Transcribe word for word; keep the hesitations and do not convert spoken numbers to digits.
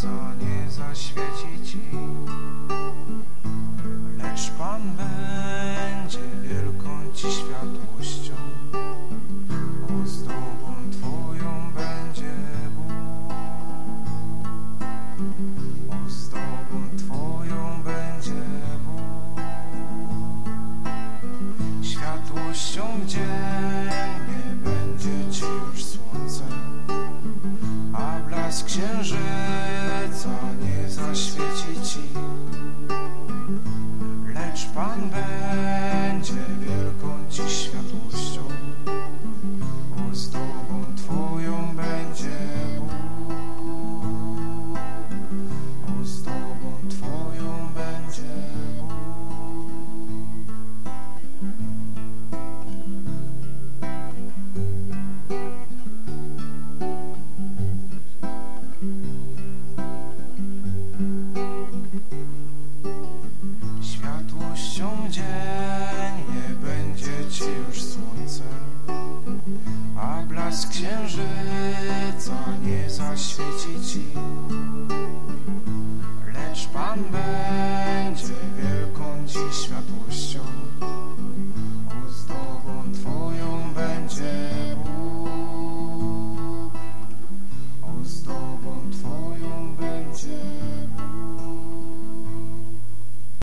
słońca nie zaświeci ci, lecz Pan będzie wielką ci światłością, ozdobą twoją będzie Bóg, ozdobą twoją będzie Bóg, światłością w dzień nie będzie ci już słońce, a blask księżyca nie zaświeci ci, lecz Pan będzie wielką ci światłością, ozdobą twoją będzie Bóg, ozdobą twoją będzie Bóg. Światłością w dzień nie będzie ci już słońce, a blask księżyca nie zaświeci ci,